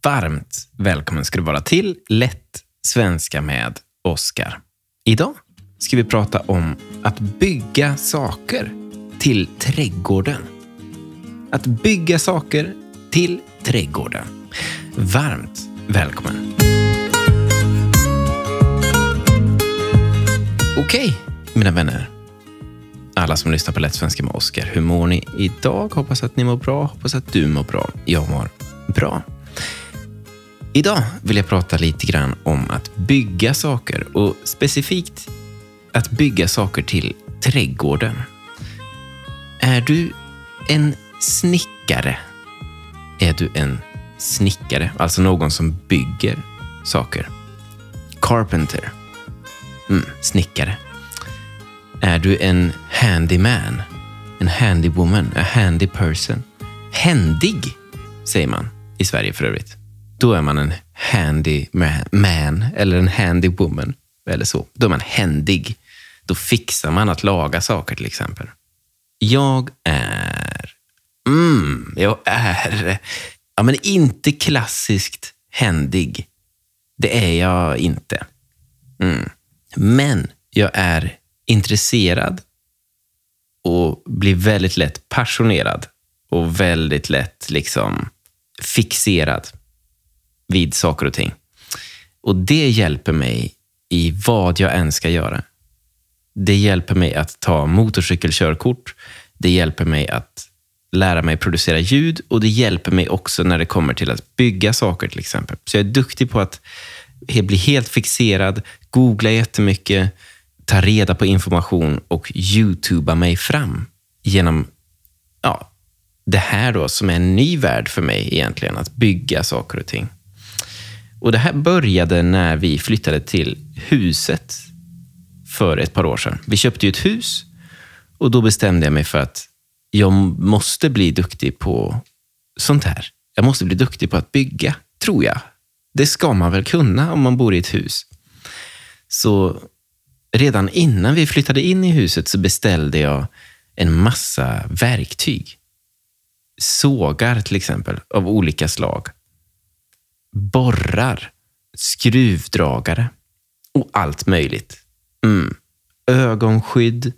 Varmt välkommen ska du vara till Lätt svenska med Oskar. Idag ska vi prata om att bygga saker till trädgården. Att bygga saker till trädgården. Varmt välkommen. Okej, mina vänner. Alla som lyssnar på Lätt svenska med Oskar. Hur mår ni idag? Hoppas att ni mår bra. Hoppas att du mår bra. Jag mår bra. Idag vill jag prata lite grann om att bygga saker. Och specifikt att bygga saker till trädgården. Är du en snickare? Är du en snickare? Alltså någon som bygger saker. Carpenter. Snickare. Är du en handyman? En handywoman? A handy person? Händig, säger man i Sverige för övrigt. Då är man en handy man eller en handy woman eller så. Då är man händig. Då fixar man att laga saker till exempel. Jag är men inte klassiskt händig. Det är jag inte. Men jag är intresserad och blir väldigt lätt passionerad och väldigt lätt fixerad vid saker och ting. Och det hjälper mig i vad jag än ska göra. Det hjälper mig att ta motorcykelkörkort. Det hjälper mig att lära mig producera ljud. Och det hjälper mig också när det kommer till att bygga saker till exempel. Så jag är duktig på att bli helt fixerad, googla jättemycket, ta reda på information och YouTubea mig fram genom det här då som är en ny värld för mig egentligen, att bygga saker och ting. Och det här började när vi flyttade till huset för ett par år sedan. Vi köpte ju ett hus och då bestämde jag mig för att jag måste bli duktig på sånt här. Jag måste bli duktig på att bygga, tror jag. Det ska man väl kunna om man bor i ett hus. Så redan innan vi flyttade in i huset så beställde jag en massa verktyg. Sågar till exempel av olika slag. Borrar, skruvdragare och allt möjligt. Ögonskydd,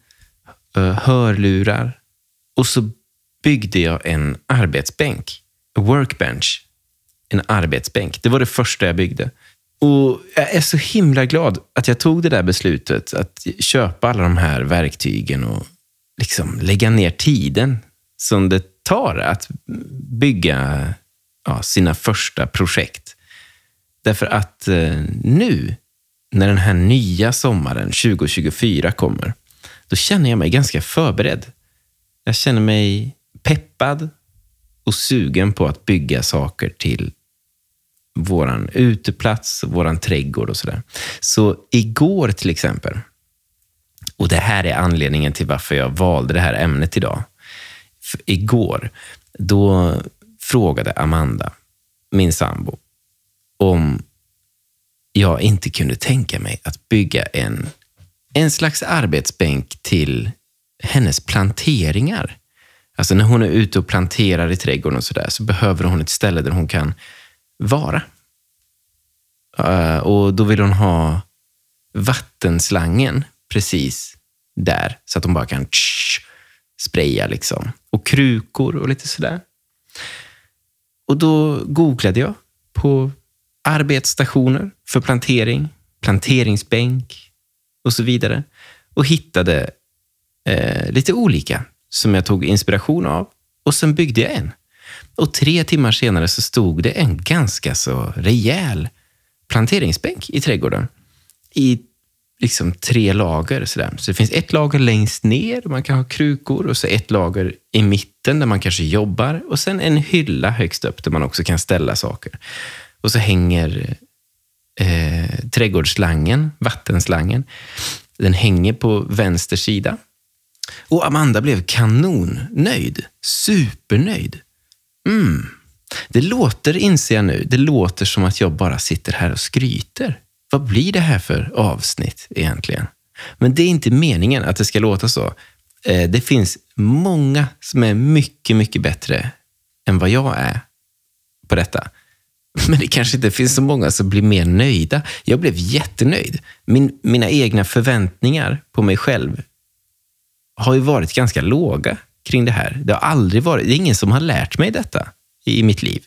hörlurar. Och så byggde jag en arbetsbänk. A workbench. En arbetsbänk. Det var det första jag byggde. Och jag är så himla glad att jag tog det där beslutet att köpa alla de här verktygen och lägga ner tiden som det tar att bygga sina första projekt. Därför att nu, när den här nya sommaren 2024 kommer, då känner jag mig ganska förberedd. Jag känner mig peppad och sugen på att bygga saker till våran uteplats, våran trädgård och sådär. Så igår till exempel, och det här är anledningen till varför jag valde det här ämnet idag. För igår, då frågade Amanda, min sambo, om jag inte kunde tänka mig att bygga en slags arbetsbänk till hennes planteringar. Alltså när hon är ute och planterar i trädgården och sådär, så behöver hon ett ställe där hon kan vara. Och då vill hon ha vattenslangen precis där, så att hon bara kan spraya och krukor och lite sådär. Och då googlade jag på arbetsstationer för plantering, planteringsbänk och så vidare. Och hittade lite olika som jag tog inspiration av. Och sen byggde jag en. Och 3 timmar senare så stod det en ganska så rejäl planteringsbänk i trädgården. I 3 lager. Så det finns ett lager längst ner där man kan ha krukor. Och så ett lager i mitten där man kanske jobbar. Och sen en hylla högst upp där man också kan ställa saker. Och så hänger trädgårdsslangen, vattenslangen. Den hänger på vänster sida. Och Amanda blev kanonnöjd. Supernöjd. Det låter, inser jag nu, det låter som att jag bara sitter här och skryter. Vad blir det här för avsnitt egentligen? Men det är inte meningen att det ska låta så. Det finns många som är mycket, mycket bättre än vad jag är på detta. Men det kanske inte finns så många som blir mer nöjda. Jag blev jättenöjd. Mina egna förväntningar på mig själv har ju varit ganska låga kring det här. Det är ingen som har lärt mig detta i mitt liv.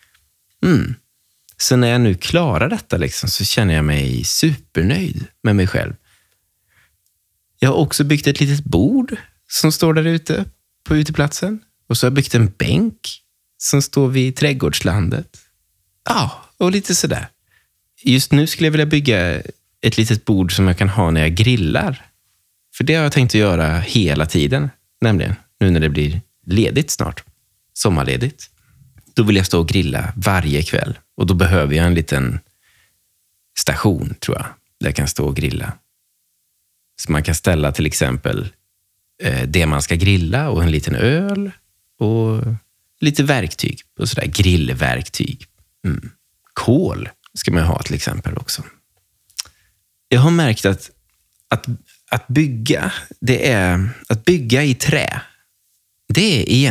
Så när jag nu klarar detta liksom, så känner jag mig supernöjd med mig själv. Jag har också byggt ett litet bord som står där ute på uteplatsen. Och så har jag byggt en bänk som står vid trädgårdslandet. Ja, och lite sådär. Just nu skulle jag vilja bygga ett litet bord som jag kan ha när jag grillar. För det har jag tänkt att göra hela tiden. Nämligen nu när det blir ledigt snart. Sommarledigt. Då vill jag stå och grilla varje kväll. Och då behöver jag en liten station, tror jag. Där jag kan stå och grilla. Så man kan ställa till exempel det man ska grilla och en liten öl. Och lite verktyg. Och sådär grillverktyg. Kol ska man ha till exempel också. Jag har märkt att bygga, att bygga i trä, det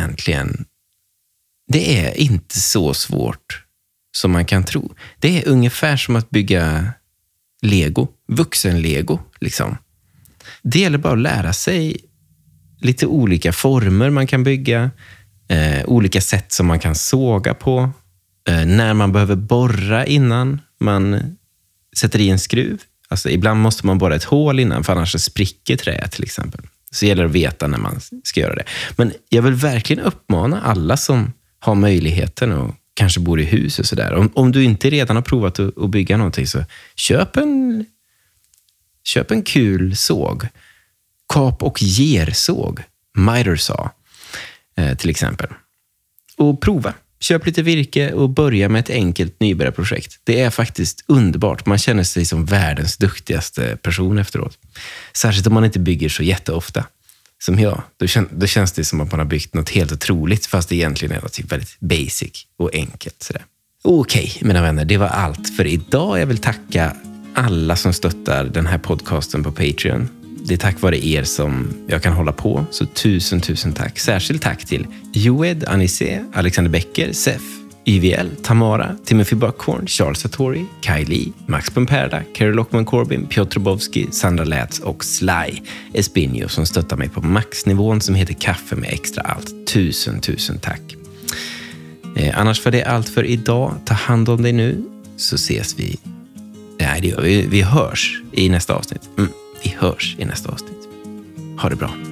är inte så svårt som man kan tro. Det är ungefär som att bygga Lego, vuxen-Lego liksom. Det gäller bara att lära sig lite olika former man kan bygga, olika sätt som man kan såga på, när man behöver borra innan man sätter i en skruv. Alltså ibland måste man borra ett hål innan, för annars spricker träet till exempel. Så gäller det att veta när man ska göra det. Men jag vill verkligen uppmana alla som har möjligheten och kanske bor i hus och sådär. Om du inte redan har provat att bygga någonting, så köp en kul såg. Kap- och gersåg. Miter saw till exempel. Och prova. Köp lite virke och börja med ett enkelt nybörjarprojekt. Det är faktiskt underbart. Man känner sig som världens duktigaste person efteråt. Särskilt om man inte bygger så jätteofta som jag. Då känns det som att man har byggt något helt otroligt, fast det egentligen är något väldigt basic och enkelt. Sådär. Okej, mina vänner, det var allt för idag. Jag vill tacka alla som stöttar den här podcasten på Patreon. Det är tack vare er som jag kan hålla på. Så tusen tack. Särskilt tack till Joed, Anissé, Alexander Becker, Sef, YVL, Tamara, Timothy Buckhorn, Charles Satori, Kylie, Max Pumperda, Carol Lockman Corbin, Piotr Bowski, Sandra Lätz och Sly Espinio som stöttar mig på maxnivån som heter Kaffe med extra allt. Tusen tack. Annars var det allt för idag. Ta hand om dig nu, så ses vi. Nej, det gör vi. Vi hörs i nästa avsnitt. Vi hörs i nästa avsnitt. Ha det bra.